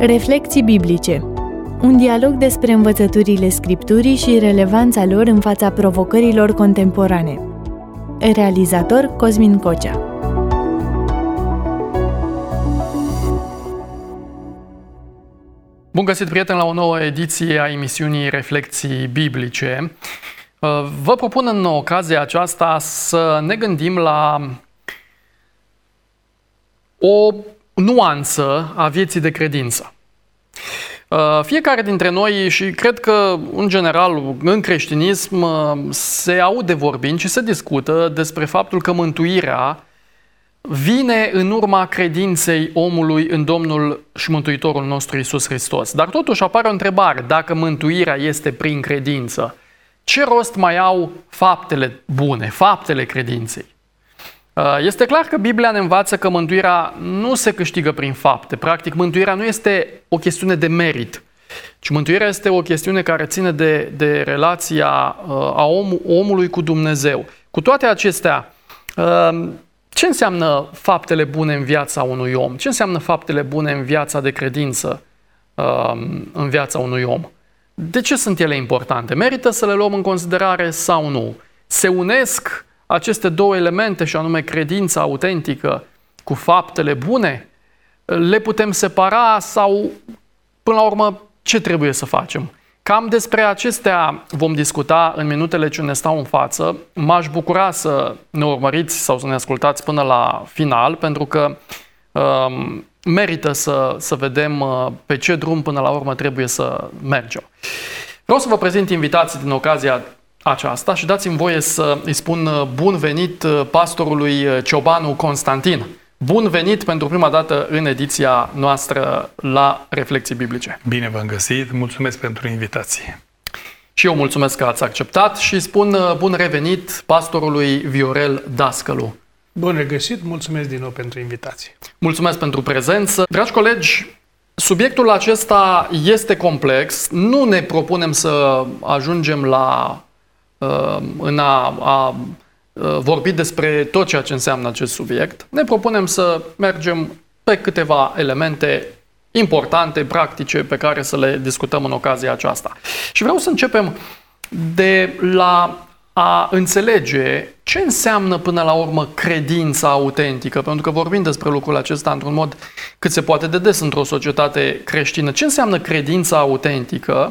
Reflecții biblice. Un dialog despre învățăturile Scripturii și relevanța lor în fața provocărilor contemporane. Realizator Cosmin Cocea. Bun găsit, prieteni, la o nouă ediție a emisiunii Reflecții biblice. Vă propun în ocazia aceasta să ne gândim la o nuanță a vieții de credință. Fiecare dintre noi, și cred că în general în creștinism se aude vorbind și se discută despre faptul că mântuirea vine în urma credinței omului în Domnul și Mântuitorul nostru Iisus Hristos. Dar totuși apare o întrebare: dacă mântuirea este prin credință, ce rost mai au faptele bune, faptele credinței? Este clar că Biblia ne învață că mântuirea nu se câștigă prin fapte. Practic, mântuirea nu este o chestiune de merit, ci mântuirea este o chestiune care ține de relația a omului cu Dumnezeu. Cu toate acestea, ce înseamnă faptele bune în viața unui om? Ce înseamnă faptele bune în viața de credință, în viața unui om? De ce sunt ele importante? Merită să le luăm în considerare sau nu? Se unesc aceste două elemente, și anume credința autentică cu faptele bune? Le putem separa sau, până la urmă, ce trebuie să facem? Cam despre acestea vom discuta în minutele ce ne stau în față. M-aș bucura să ne urmăriți sau să ne ascultați până la final, pentru că merită să vedem pe ce drum până la urmă trebuie să mergem. Vreau să vă prezint invitații din ocazia aceasta și dați-mi voie să îi spun bun venit pastorului Ciobanu Constantin. Bun venit pentru prima dată în ediția noastră la Reflecții biblice. Bine v-am găsit, mulțumesc pentru invitație. Și eu mulțumesc că ați acceptat și spun bun revenit pastorului Viorel Dascălu. Bun regăsit, mulțumesc din nou pentru invitație. Mulțumesc pentru prezență. Dragi colegi, subiectul acesta este complex. Nu ne propunem să ajungem în a vorbi despre tot ceea ce înseamnă acest subiect. Ne propunem să mergem pe câteva elemente importante, practice, pe care să le discutăm în ocazia aceasta. Și vreau să începem de la a înțelege ce înseamnă până la urmă credința autentică, pentru că vorbim despre lucrul acesta într-un mod cât se poate de des într-o societate creștină. Ce înseamnă credința autentică?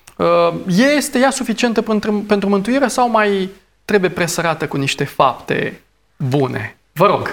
Este ea suficientă pentru mântuire sau mai trebuie presărată cu niște fapte bune? Vă rog.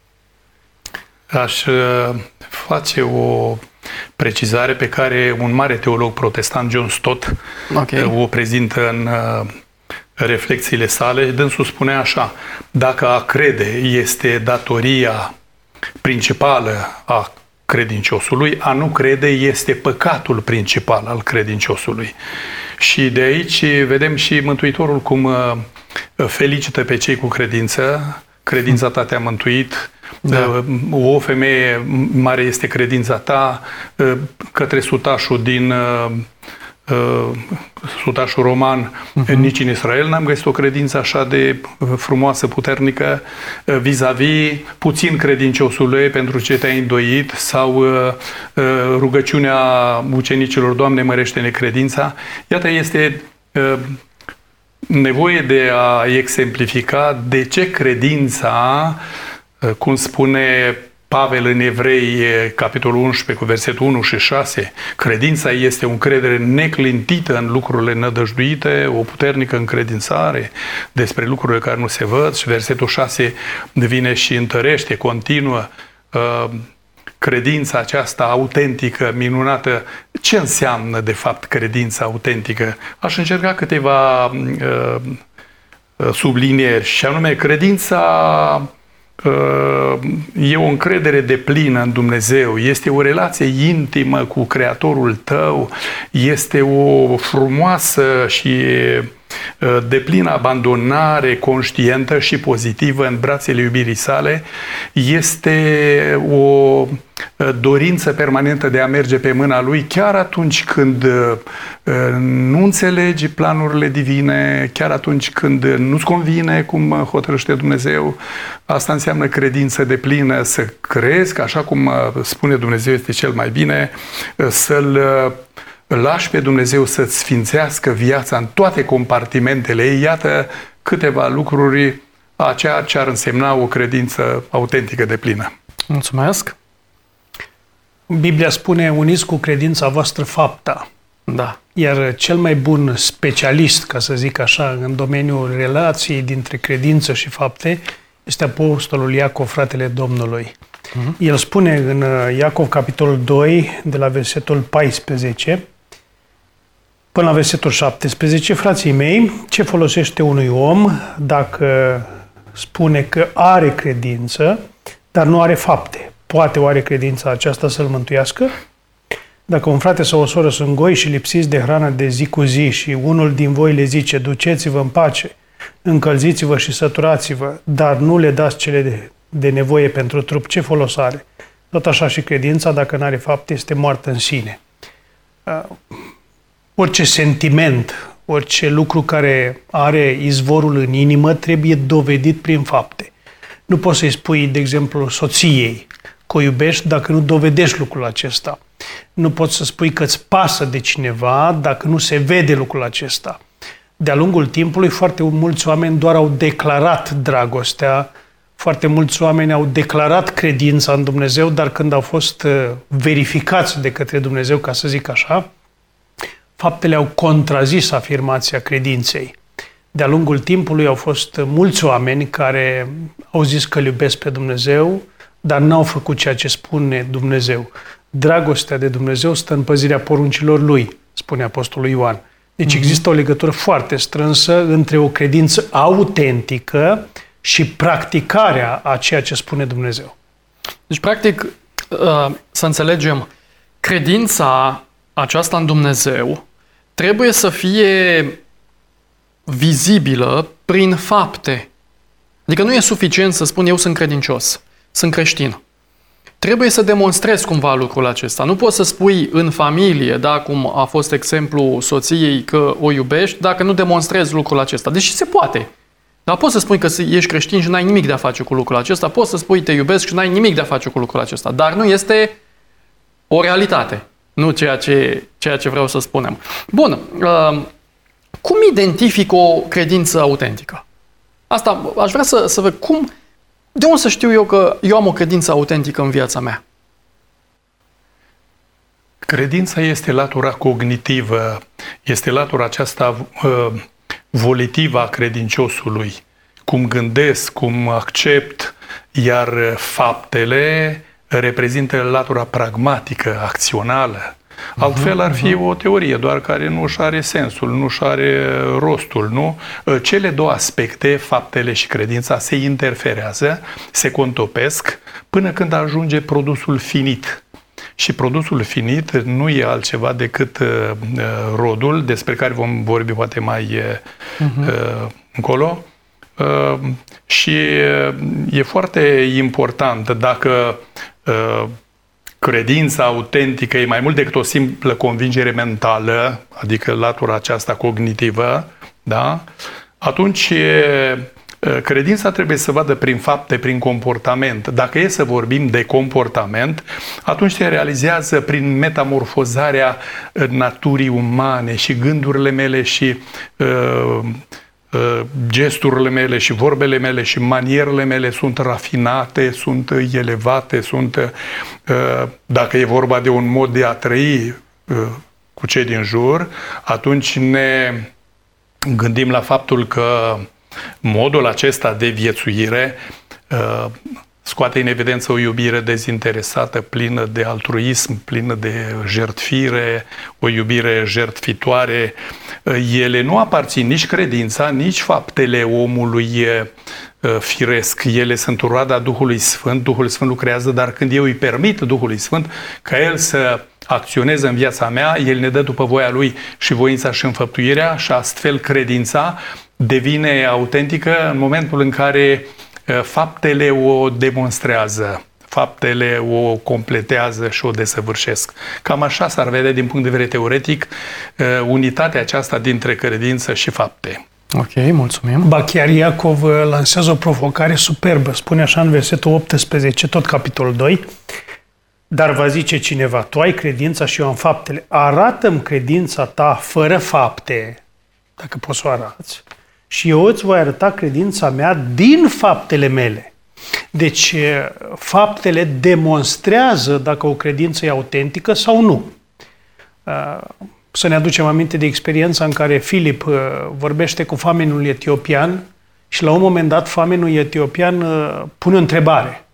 Aș face o precizare pe care un mare teolog protestant, John Stott, o prezintă în reflexiile sale. Dânsul spune așa: dacă a crede este datoria principală a credinciosului, a nu crede este păcatul principal al credinciosului. Și de aici vedem și Mântuitorul cum felicită pe cei cu credință. Credința ta te-a mântuit. Da. O femeie, mare este credința ta. Către sutașul din sutașul roman, nici în Israel n-am găsit o credință așa de frumoasă, puternică, vis-a-vis puțin credinciosului pentru ce te-ai îndoit, sau rugăciunea ucenicilor: Doamne, mărește-ne credința. Iată, este nevoie de a exemplifica de ce credința, cum spune Pavel în Evrei, capitolul 11, cu versetul 1 și 6, credința este o încredere neclintită în lucrurile nădăjduite, o puternică încredințare despre lucrurile care nu se văd. Și versetul 6 vine și întărește, continuă credința aceasta autentică, minunată. Ce înseamnă, de fapt, credința autentică? Aș încerca câteva sublinieri, și anume, credința e o încredere deplină în Dumnezeu, este o relație intimă cu Creatorul tău, este o frumoasă și deplină abandonare conștientă și pozitivă în brațele iubirii sale este o dorință permanentă de a merge pe mâna lui, chiar atunci când nu înțelegi planurile divine, chiar atunci când nu-ți convine cum hotărăște Dumnezeu. Asta înseamnă credință deplină, să crezi că așa cum spune Dumnezeu este cel mai bine, să-L lași pe Dumnezeu să-ți sfințească viața în toate compartimentele ei. Iată câteva lucruri a ceea ce ar însemna o credință autentică deplină. Mulțumesc! Biblia spune, uniți cu credința voastră fapta. Da. Iar cel mai bun specialist, ca să zic așa, în domeniul relației dintre credință și fapte, este apostolul Iacov, fratele Domnului. El spune în Iacov, capitolul 2, de la versetul 14 până la versetul 17, frații mei, ce folosește unui om dacă spune că are credință, dar nu are fapte? Poate oare credința aceasta să-l mântuiască? Dacă un frate sau o soră sunt goi și lipsiți de hrană de zi cu zi și unul din voi le zice, duceți-vă în pace, încălziți-vă și săturați-vă, dar nu le dați cele de nevoie pentru trup, ce folos are? Tot așa și credința, dacă nu are fapte, este moartă în sine. Orice sentiment, orice lucru care are izvorul în inimă trebuie dovedit prin fapte. Nu poți să-i spui, de exemplu, soției că o iubești dacă nu dovedești lucrul acesta. Nu poți să spui că îți pasă de cineva dacă nu se vede lucrul acesta. De-a lungul timpului, foarte mulți oameni doar au declarat dragostea, foarte mulți oameni au declarat credința în Dumnezeu, dar când au fost verificați de către Dumnezeu, ca să zic așa, faptele au contrazis afirmația credinței. De-a lungul timpului au fost mulți oameni care au zis că îl iubesc pe Dumnezeu, dar n-au făcut ceea ce spune Dumnezeu. Dragostea de Dumnezeu stă în păzirea poruncilor Lui, spune Apostolul Ioan. Deci există o legătură foarte strânsă între o credință autentică și practicarea a ceea ce spune Dumnezeu. Deci, practic, să înțelegem, credința aceasta în Dumnezeu trebuie să fie vizibilă prin fapte. Adică nu e suficient să spun eu sunt credincios, sunt creștin. Trebuie să demonstrezi cumva lucrul acesta. Nu poți să spui în familie, da, cum a fost exemplu soției, că o iubești, dacă nu demonstrezi lucrul acesta. Deși se poate. Dar poți să spui că ești creștin și n-ai nimic de a face cu lucrul acesta, poți să spui te iubesc și n-ai nimic de a face cu lucrul acesta. Dar nu este o realitate. Nu ceea ce vreau să spunem. Bun. Cum identific o credință autentică? Asta aș vrea să văd cum. De unde să știu eu că eu am o credință autentică în viața mea? Credința este latura cognitivă, este latura aceasta volitivă a credinciosului. Cum gândesc, cum accept, iar faptele reprezintă latura pragmatică, acțională. Altfel ar fi o teorie, doar care nu își are sensul, nu își are rostul, nu? Cele două aspecte, faptele și credința, se interferează, se contopesc, până când ajunge produsul finit. Și produsul finit nu e altceva decât rodul, despre care vom vorbi poate mai încolo. Și e foarte important dacă credința autentică e mai mult decât o simplă convingere mentală, adică latura aceasta cognitivă, da? Atunci credința trebuie să vadă prin fapte, prin comportament. Dacă e să vorbim de comportament, atunci se realizează prin metamorfozarea naturii umane și gândurile mele și gesturile mele și vorbele mele și manierele mele sunt rafinate, sunt elevate, sunt, dacă e vorba de un mod de a trăi cu cei din jur, atunci ne gândim la faptul că modul acesta de viețuire scoate în evidență o iubire dezinteresată, plină de altruism, plină de jertfire, o iubire jertfitoare. Ele nu aparțin nici credința, nici faptele omului firesc. Ele sunt roada Duhului Sfânt. Duhul Sfânt lucrează, dar când eu îi permit Duhului Sfânt ca El să acționeze în viața mea, El ne dă după voia Lui și voința și înfăptuirea și astfel credința devine autentică în momentul în care faptele o demonstrează, faptele o completează și o desăvârșesc. Cam așa s-ar vedea din punct de vedere teoretic unitatea aceasta dintre credință și fapte. Ok, mulțumim. Ba chiar Iacov lansează o provocare superbă. Spune așa în versetul 18, tot capitolul 2, dar va zice cineva, tu ai credința și eu am faptele. Arată-mi credința ta fără fapte, dacă poți să o arăți, și eu îți voi arăta credința mea din faptele mele. Deci, faptele demonstrează dacă o credință e autentică sau nu. Să ne aducem aminte de experiența în care Filip vorbește cu famenul etiopian și la un moment dat famenul etiopian pune o întrebare.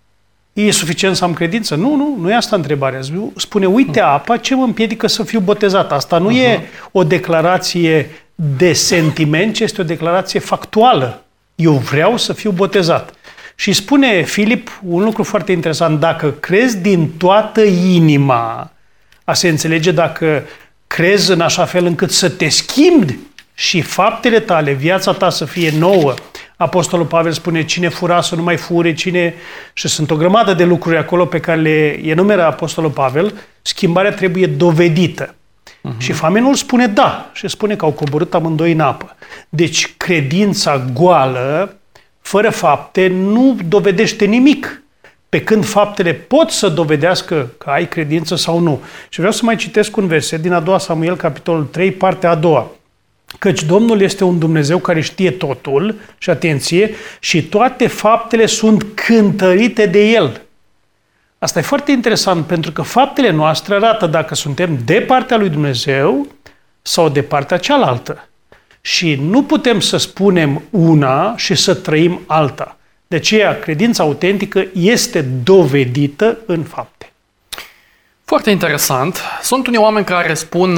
E suficient să am credință? Nu e asta întrebarea. Spune, uite apa, ce mă împiedică să fiu botezat? Asta nu e o declarație de sentiment, ci este o declarație factuală. Eu vreau să fiu botezat. Și spune Filip un lucru foarte interesant. Dacă crezi din toată inima, a se înțelege dacă crezi în așa fel încât să te schimbi și faptele tale, viața ta să fie nouă. Apostolul Pavel spune, cine fura să nu mai fure, și sunt o grămadă de lucruri acolo pe care le enumeră Apostolul Pavel, schimbarea trebuie dovedită. Și famenul spune da și spune că au coborât amândoi în apă. Deci credința goală, fără fapte, nu dovedește nimic. Pe când faptele pot să dovedească că ai credință sau nu. Și vreau să mai citesc un verset din a doua Samuel, capitolul 3, partea a doua. Căci Domnul este un Dumnezeu care știe totul, și atenție, și toate faptele sunt cântărite de El. Asta e foarte interesant, pentru că faptele noastre arată dacă suntem de partea lui Dumnezeu sau de partea cealaltă. Și nu putem să spunem una și să trăim alta. De aceea, credința autentică este dovedită în fapte. Foarte interesant. Sunt unii oameni care spun,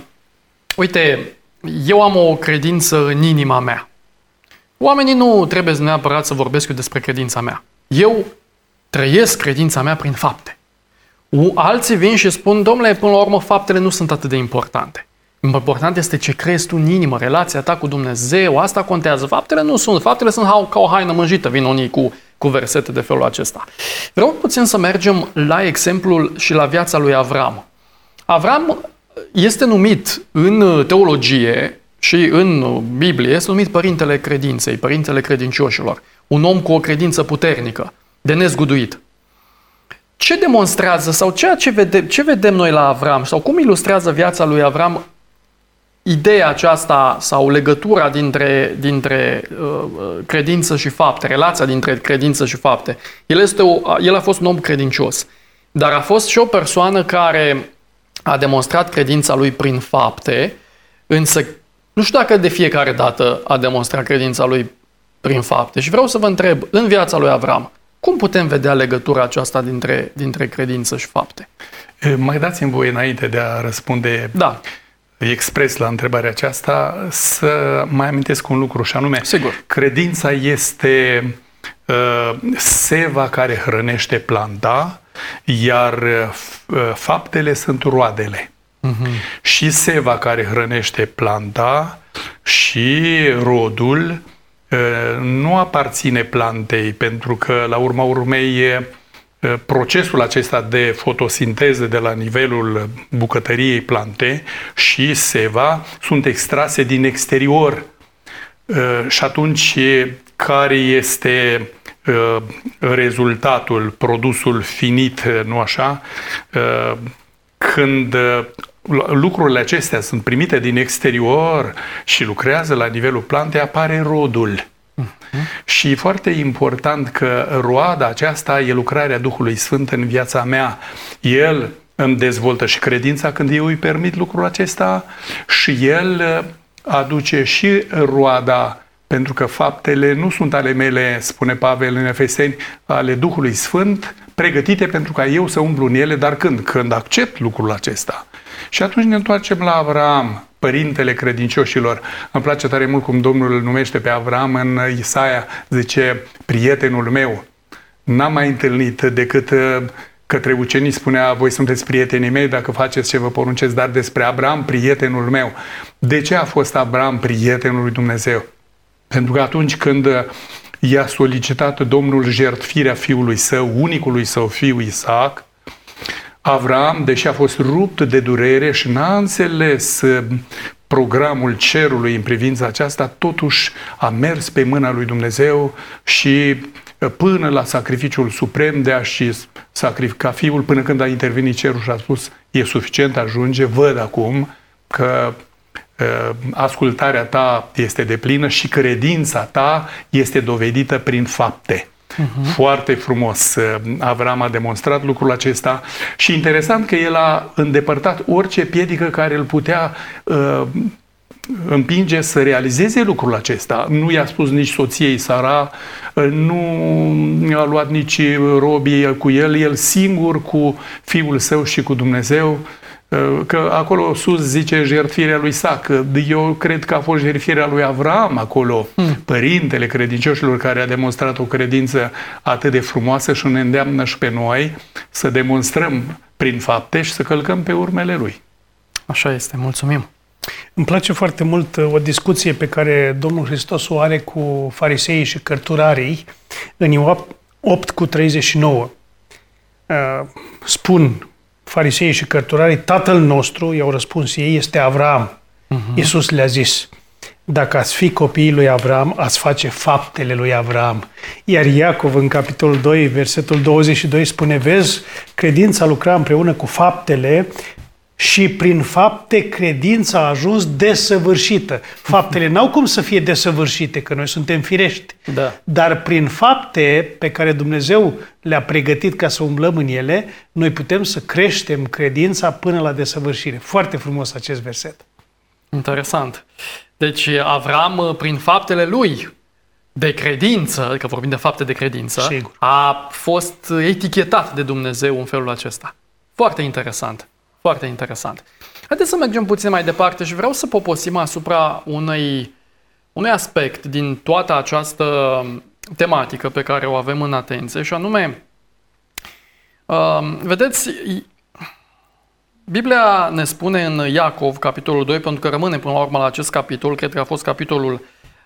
uite, eu am o credință în inima mea. Oamenii nu trebuie neapărat să vorbesc eu despre credința mea. Eu trăiesc credința mea prin fapte. Alții vin și spun, domnule, până la urmă, faptele nu sunt atât de importante. Important este ce crezi tu în inimă, relația ta cu Dumnezeu, asta contează. Faptele nu sunt. Faptele sunt ca o haină mânjită, vin unii cu versete de felul acesta. Vreau puțin să mergem la exemplul și la viața lui Avram. Avram este numit în teologie și în Biblie, este numit părintele credinței, părintele credincioșilor. Un om cu o credință puternică, de nezguduit. Ce demonstrează sau ce vedem noi la Avram sau cum ilustrează viața lui Avram ideea aceasta sau legătura dintre credință și fapte, relația dintre credință și fapte? El a fost un om credincios, dar a fost și o persoană care a demonstrat credința lui prin fapte, însă nu știu dacă de fiecare dată a demonstrat credința lui prin fapte. Și vreau să vă întreb, în viața lui Avram, cum putem vedea legătura aceasta dintre credință și fapte? Mai dați-mi voie, înainte de a răspunde expres la întrebarea aceasta, să mai amintesc un lucru, și anume, sigur, credința este seva care hrănește planta, iar faptele sunt roadele. Și seva care hrănește planta și rodul nu aparține plantei, pentru că, la urma urmei, procesul acesta de fotosinteză de la nivelul bucătăriei plante și seva sunt extrase din exterior. Și atunci, care este rezultatul, produsul finit, nu așa? Când lucrurile acestea sunt primite din exterior și lucrează la nivelul plantei, apare rodul. Și e foarte important că roada aceasta e lucrarea Duhului Sfânt în viața mea. El îmi dezvoltă și credința când eu îi permit lucrul acesta și El aduce și roada, pentru că faptele nu sunt ale mele, spune Pavel în Efeseni, ale Duhului Sfânt, pregătite pentru ca eu să umblu în ele, dar când? Când accept lucrul acesta. Și atunci ne întoarcem la Avram, părintele credincioșilor. Îmi place tare mult cum Domnul îl numește pe Avram în Isaia, zice, prietenul meu. N-am mai întâlnit decât către ucenici spunea, voi sunteți prietenii mei dacă faceți ce vă poruncesc, dar despre Abraham, prietenul meu. De ce a fost Abraham prietenul lui Dumnezeu? Pentru că atunci când i-a solicitat Domnul jertfirea fiului său, unicului său fiu Isaac, Avram, deși a fost rupt de durere și n-a înțeles programul cerului în privința aceasta, totuși a mers pe mâna lui Dumnezeu și până la sacrificiul suprem de a-și sacrifica fiul, până când a intervenit cerul și a spus, e suficient, ajunge, văd acum că ascultarea ta este deplină și credința ta este dovedită prin fapte. Foarte frumos Avram a demonstrat lucrul acesta și interesant că el a îndepărtat orice piedică care îl putea împinge să realizeze lucrul acesta. Nu i-a spus nici soției Sara, nu a luat nici robii cu el singur cu fiul său și cu Dumnezeu. Că acolo sus zice jertfirea lui Isaac. Eu cred că a fost jertfirea lui Avram acolo, părintele credincioșilor care a demonstrat o credință atât de frumoasă și ne îndeamnă și pe noi să demonstrăm prin fapte și să călcăm pe urmele lui. Așa este, mulțumim. Îmi place foarte mult o discuție pe care Domnul Hristos o are cu fariseii și cărturarii în Ioan 8:39. Spun fariseii și cărturarii, tatăl nostru, i-au răspuns ei, este Avram. Iisus le-a zis, dacă ați fi copiii lui Avram, ați face faptele lui Avram. Iar Iacov, în capitolul 2, versetul 22, spune, vezi, credința lucra împreună cu faptele și prin fapte credința a ajuns desăvârșită. Faptele n-au cum să fie desăvârșite, că noi suntem firești. Da. Dar prin fapte pe care Dumnezeu le-a pregătit ca să umblăm în ele, noi putem să creștem credința până la desăvârșire. Foarte frumos acest verset. Interesant. Deci Avram, prin faptele lui de credință, adică vorbim de fapte de credință, sigur, a fost etichetat de Dumnezeu în felul acesta. Foarte interesant. Foarte interesant. Haideți să mergem puțin mai departe și vreau să poposim asupra unui aspect din toată această tematică pe care o avem în atenție și anume, vedeți, Biblia ne spune în Iacov, capitolul 2, pentru că rămâne până la urmă la acest capitol, cred că a fost capitolul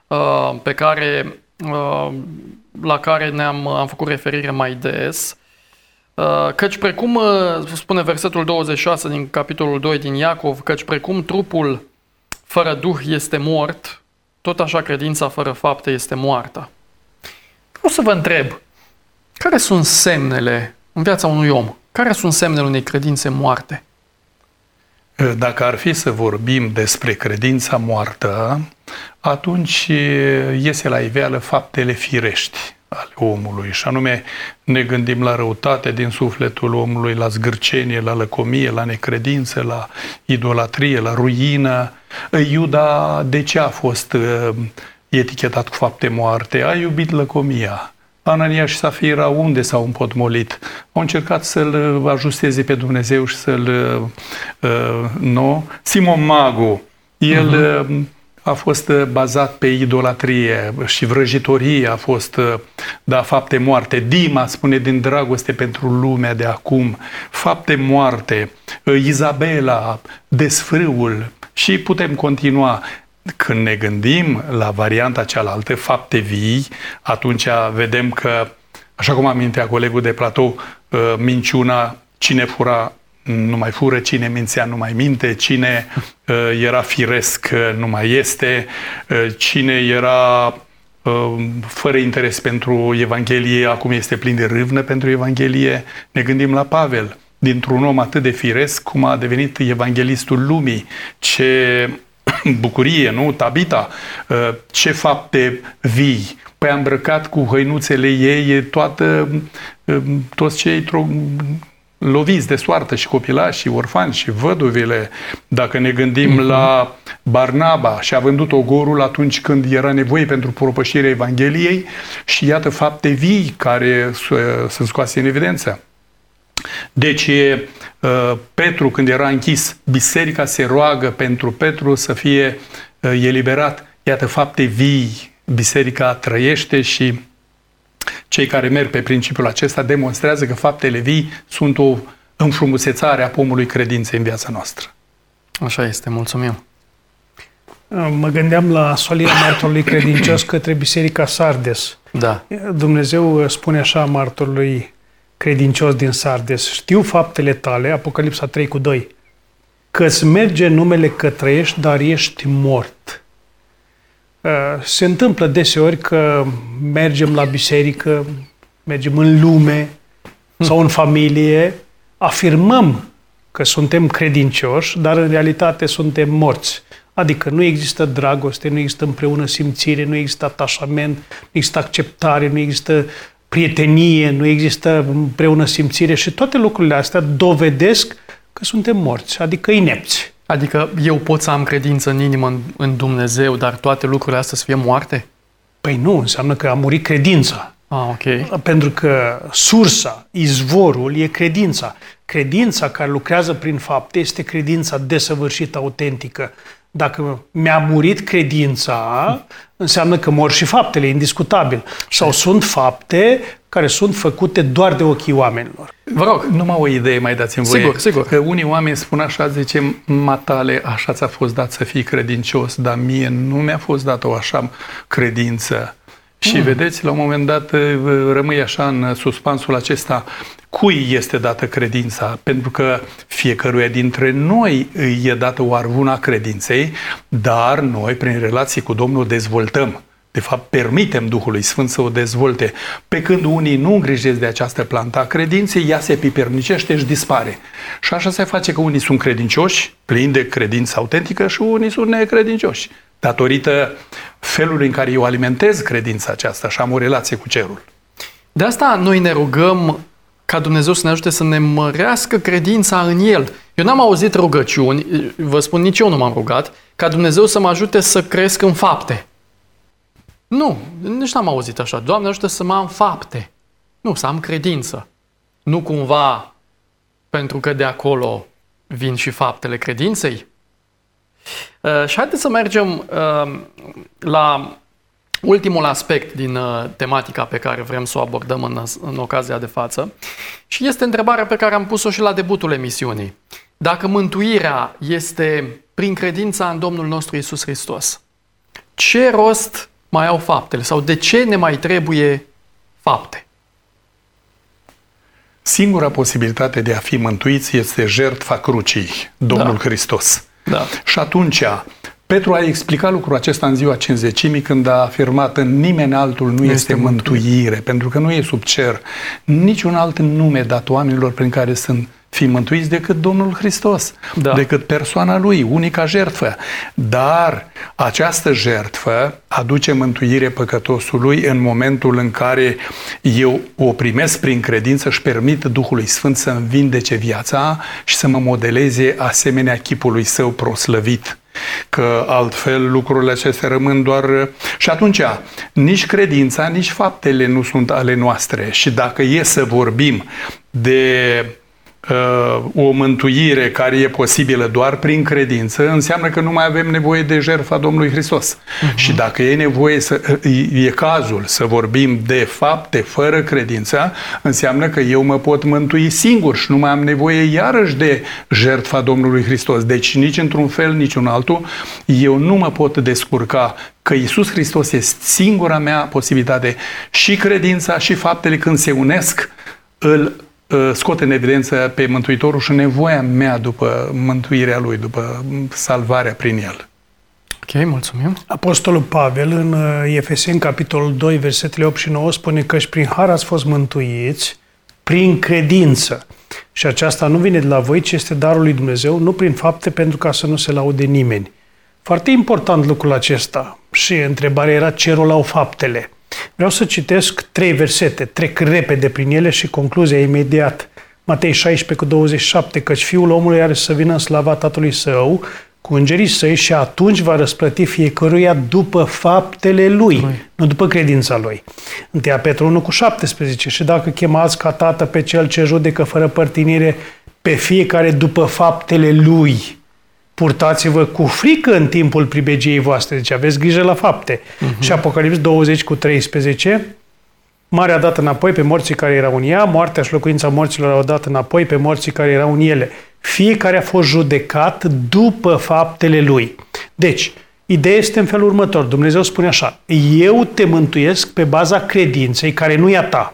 la care am făcut referire mai des, căci precum, spune versetul 26 din capitolul 2 din Iacov, căci precum trupul fără duh este mort, tot așa credința fără fapte este moartă. Vreau să vă întreb, care sunt semnele în viața unui om? Care sunt semnele unei credințe moarte? Dacă ar fi să vorbim despre credința moartă, atunci iese la iveală faptele firești ale omului, și anume ne gândim la răutate din sufletul omului, la zgârcenie, la lăcomie, la necredință, la idolatrie, la ruină. Iuda de ce a fost etichetat cu fapte moarte? A iubit lăcomia. Anania și Safira unde s-au împotmolit? Au încercat să-l ajusteze pe Dumnezeu și să-l... Simon Magu, el a fost bazat pe idolatrie și vrăjitorie, a fost, fapte moarte. Dima spune din dragoste pentru lumea de acum, fapte moarte. Izabela, desfrâul, și putem continua. Când ne gândim la varianta cealaltă, fapte vii, atunci vedem că, așa cum amintea colegul de platou, minciuna, cine fura nu mai fură, cine mințea nu mai minte, cine era firesc nu mai este, cine era fără interes pentru Evanghelie, acum este plin de râvnă pentru Evanghelie. Ne gândim la Pavel, dintr-un om atât de firesc, cum a devenit evanghelistul lumii. Ce bucurie, nu? Tabita, ce fapte vii. Păi a îmbrăcat cu hăinuțele ei toți cei loviți de soartă, și copilași, și orfani, și văduvele. Dacă ne gândim la Barnaba, și a vândut ogorul atunci când era nevoie pentru propășirea Evangheliei, și iată fapte vii care sunt scoase în evidență. Deci Petru, când era închis, biserica se roagă pentru Petru să fie eliberat. Iată fapte vii, biserica trăiește și Cei care merg pe principiul acesta demonstrează că faptele vii sunt o înfrumusețare a pomului credinței în viața noastră. Așa este, mulțumim. Mă gândeam la solirea martorului credincios către Biserica Sardes. Da. Dumnezeu spune așa martorului credincios din Sardes: știu faptele tale, Apocalipsa 3:2, că-ți merge numele că trăiești, dar ești mort. Se întâmplă deseori că mergem la biserică, mergem în lume sau în familie, afirmăm că suntem credincioși, dar în realitate suntem morți. Adică nu există dragoste, nu există împreună simțire, nu există atașament, nu există acceptare, nu există prietenie, nu există împreună simțire și toate lucrurile astea dovedesc că suntem morți, adică inepți. Adică eu pot să am credință în inimă în Dumnezeu, dar toate lucrurile astea să fie moarte? Păi nu, înseamnă că a murit credința. Ok. Pentru că sursa, izvorul e credința. Credința care lucrează prin fapte este credința desăvârșită, autentică. Dacă mi-a murit credința, înseamnă că mor și faptele, indiscutabil. Sau sunt fapte care sunt făcute doar de ochii oamenilor. Vă rog, numai o idee mai dați-mi voie. Sigur. Că unii oameni spun așa, zice, matale, așa ți-a fost dat să fii credincios, dar mie nu mi-a fost dată o așa credință. Și vedeți, la un moment dat rămâi așa în suspansul acesta, cui este dată credința? Pentru că fiecăruia dintre noi îi e dată o arvuna credinței, dar noi, prin relații cu Domnul, dezvoltăm. De fapt, permitem Duhului Sfânt să o dezvolte. Pe când unii nu îngrijesc de această plantă a credinței, ea se pipernicește și dispare. Și așa se face că unii sunt credincioși, plini de credință autentică, și unii sunt necredincioși, datorită felului în care eu alimentez credința aceasta și am o relație cu cerul. De asta noi ne rugăm ca Dumnezeu să ne ajute să ne mărească credința în El. Eu n-am auzit rugăciuni, vă spun, nici eu nu m-am rugat, ca Dumnezeu să mă ajute să cresc în fapte. Nu, nici n-am auzit așa. Doamne, ajută să mă am fapte. Nu, să am credință. Nu cumva pentru că de acolo vin și faptele credinței. Și haideți să mergem la ultimul aspect din tematica pe care vrem să o abordăm în ocazia de față. Și este întrebarea pe care am pus-o și la debutul emisiunii. Dacă mântuirea este prin credința în Domnul nostru Iisus Hristos, ce rost mai au faptele? Sau de ce ne mai trebuie fapte? Singura posibilitate de a fi mântuiți este jertfa crucii, Domnul Hristos. Da. Și atunci, Petru a explicat lucrul acesta în ziua Cincizecimii, când a afirmat: în nimeni altul nu este mântuire, pentru că nu e sub cer niciun alt nume dat oamenilor prin care sunt fi mântuiți decât Domnul Hristos, decât persoana Lui, unica jertfă. Dar această jertfă aduce mântuire păcătosului în momentul în care eu o primesc prin credință și permit Duhului Sfânt să-mi vindece viața și să mă modeleze asemenea chipului Său proslăvit. Că altfel lucrurile acestea rămân doar... Și atunci, nici credința, nici faptele nu sunt ale noastre. Și dacă e să vorbim de o mântuire care e posibilă doar prin credință, înseamnă că nu mai avem nevoie de jertfa Domnului Hristos. Și dacă e nevoie e cazul să vorbim de fapte fără credință, înseamnă că eu mă pot mântui singur și nu mai am nevoie iarăși de jertfa Domnului Hristos. Deci nici într-un fel, nici în altul, eu nu mă pot descurca, că Iisus Hristos este singura mea posibilitate. Și credința și faptele, când se unesc, îl scot în evidență pe Mântuitorul și nevoia mea după mântuirea Lui, după salvarea prin El. Ok, mulțumim. Apostolul Pavel, în Efeseni, capitolul 2, versetele 8 și 9, spune că și prin har ați fost mântuiți prin credință. Și aceasta nu vine de la voi, ci este darul lui Dumnezeu, nu prin fapte, pentru ca să nu se laude nimeni. Foarte important lucrul acesta. Și întrebarea era: ce rol au faptele? Vreau să citesc 3 versete, trec repede prin ele și concluzia imediat. Matei 16:27, căci Fiul omului are să vină în slava Tatălui Său cu îngerii Săi și atunci va răsplăti fiecăruia după faptele Lui, nu după credința Lui. 1 Petru 1:17, și dacă chemați ca Tată pe Cel ce judecă fără părtinire pe fiecare după faptele Lui, purtați-vă cu frică în timpul pribegiei voastre. Deci aveți grijă la fapte. Și Apocalips 20:13, Marea a dat înapoi pe morții care erau în ea, moartea și locuința morților au dat înapoi pe morții care erau în ele. Fiecare a fost judecat după faptele lui. Deci, ideea este în felul următor. Dumnezeu spune așa: eu te mântuiesc pe baza credinței care nu e a ta,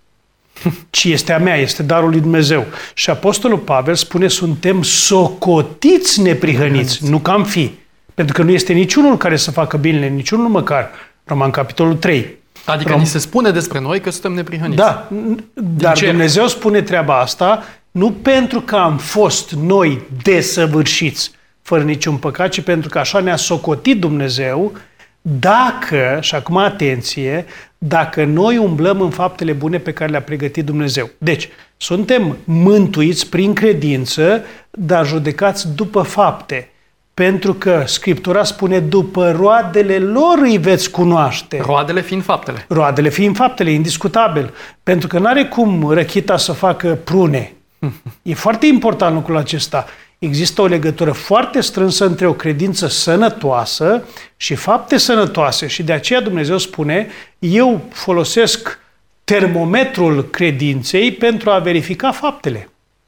ci este a mea, este darul lui Dumnezeu. Și Apostolul Pavel spune: suntem socotiți neprihăniți, nu că am fi. Pentru că nu este niciunul care să facă binele, niciunul măcar. Roman, capitolul 3. Adică ni se spune despre noi că suntem neprihăniți. Da, dar Dumnezeu spune treaba asta nu pentru că am fost noi desăvârșiți fără niciun păcat, ci pentru că așa ne-a socotit Dumnezeu dacă, și acum atenție, dacă noi umblăm în faptele bune pe care le-a pregătit Dumnezeu. Deci, suntem mântuiți prin credință, dar judecați după fapte. Pentru că Scriptura spune: după roadele lor îi veți cunoaște. Roadele fiind faptele. Roadele fiind faptele, indiscutabil. Pentru că n-are cum răchita să facă prune. E foarte important lucrul acesta. Există o legătură foarte strânsă între o credință sănătoasă și fapte sănătoase. Și de aceea Dumnezeu spune: eu folosesc termometrul credinței pentru a verifica faptele.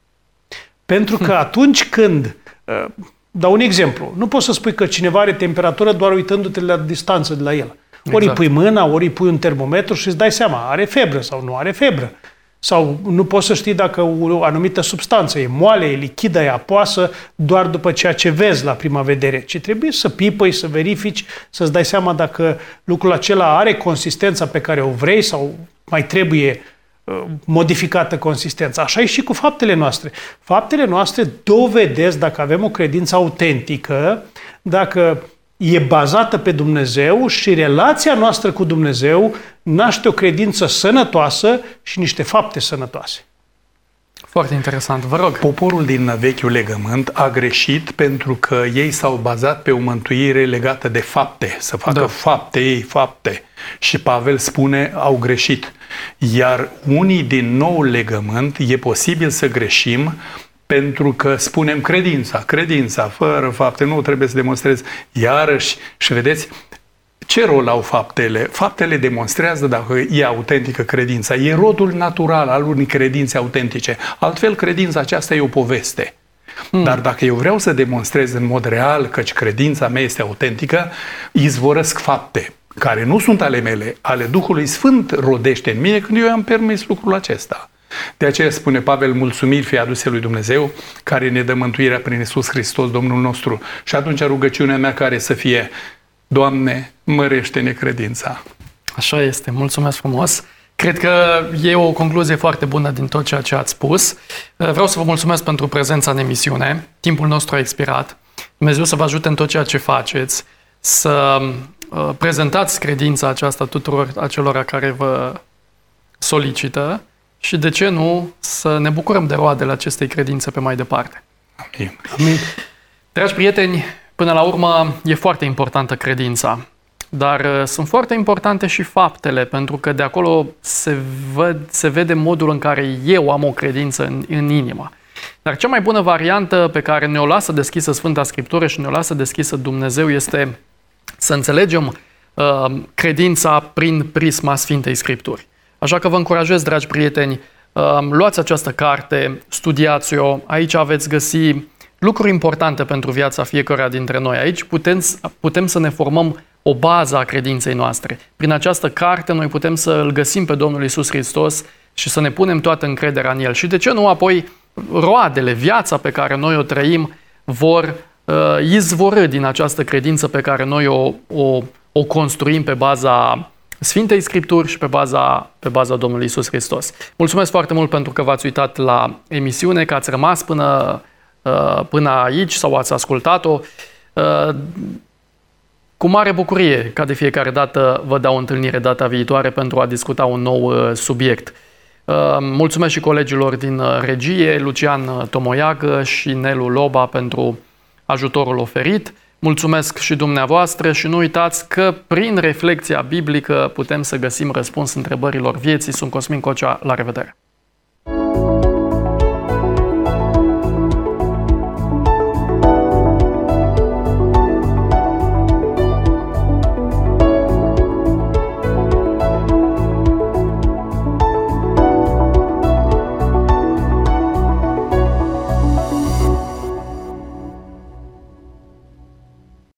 Pentru că atunci când... Dau un exemplu. Nu poți să spui că cineva are temperatură doar uitându-te la distanță de la el. Ori îi pui mâna, ori îi pui un termometru și îți dai seama, are febră sau nu are febră. Sau nu poți să știi dacă o anumită substanță e moale, e lichidă, e apoasă, doar după ceea ce vezi la prima vedere. Ci trebuie să pipăi, să verifici, să-ți dai seama dacă lucrul acela are consistența pe care o vrei sau mai trebuie modificată consistența. Așa e și cu faptele noastre. Faptele noastre dovedesc dacă avem o credință autentică, dacă e bazată pe Dumnezeu și relația noastră cu Dumnezeu naște o credință sănătoasă și niște fapte sănătoase. Foarte interesant, vă rog. Poporul din Vechiul Legământ a greșit pentru că ei s-au bazat pe o mântuire legată de fapte, să facă fapte. Și Pavel spune: au greșit. Iar unii din Noul Legământ e posibil să greșim pentru că spunem credința, fără fapte, nu trebuie să demonstrezi. Iarăși, și vedeți, ce rol au faptele? Faptele demonstrează dacă e autentică credința. E rodul natural al unei credințe autentice. Altfel, credința aceasta e o poveste. Dar dacă eu vreau să demonstrez în mod real că credința mea este autentică, izvorăsc fapte care nu sunt ale mele, ale Duhului Sfânt rodește în mine când eu am permis lucrul acesta. De aceea spune Pavel: mulțumiri fie aduse lui Dumnezeu care ne dă mântuirea prin Iisus Hristos, Domnul nostru. Și atunci rugăciunea mea care să fie: Doamne, mărește-ne credința. Așa este, mulțumesc frumos. Cred că e o concluzie foarte bună din tot ceea ce ați spus. Vreau să vă mulțumesc pentru prezența în emisiune. Timpul nostru a expirat. Dumnezeu să vă ajute în tot ceea ce faceți, să prezentați credința aceasta tuturor acelora care vă solicită și, de ce nu, să ne bucurăm de roadele acestei credințe pe mai departe. Amin. Amin. Dragi prieteni, până la urmă e foarte importantă credința, dar sunt foarte importante și faptele, pentru că de acolo se vede modul în care eu am o credință în inimă. Dar cea mai bună variantă pe care ne-o lasă deschisă Sfânta Scriptură și ne-o lasă deschisă Dumnezeu este să înțelegem credința prin prisma Sfintei Scripturi. Așa că vă încurajez, dragi prieteni, luați această carte, studiați-o, aici veți găsi lucruri importante pentru viața fiecăruia dintre noi. Aici putem să ne formăm o bază a credinței noastre. Prin această carte noi putem să îl găsim pe Domnul Iisus Hristos și să ne punem toată încrederea în El. Și de ce nu apoi roadele, viața pe care noi o trăim vor izvorî din această credință pe care noi o construim pe baza Sfintei Scripturi și pe baza Domnului Iisus Hristos. Mulțumesc foarte mult pentru că v-ați uitat la emisiune, că ați rămas până aici sau ați ascultat-o. Cu mare bucurie, ca de fiecare dată, vă dau o întâlnire data viitoare pentru a discuta un nou subiect. Mulțumesc și colegilor din regie, Lucian Tomoiagă și Nelu Loba, pentru ajutorul oferit. Mulțumesc și dumneavoastră și nu uitați că prin reflecția biblică putem să găsim răspuns întrebărilor vieții. Sunt Cosmin Cocea, la revedere!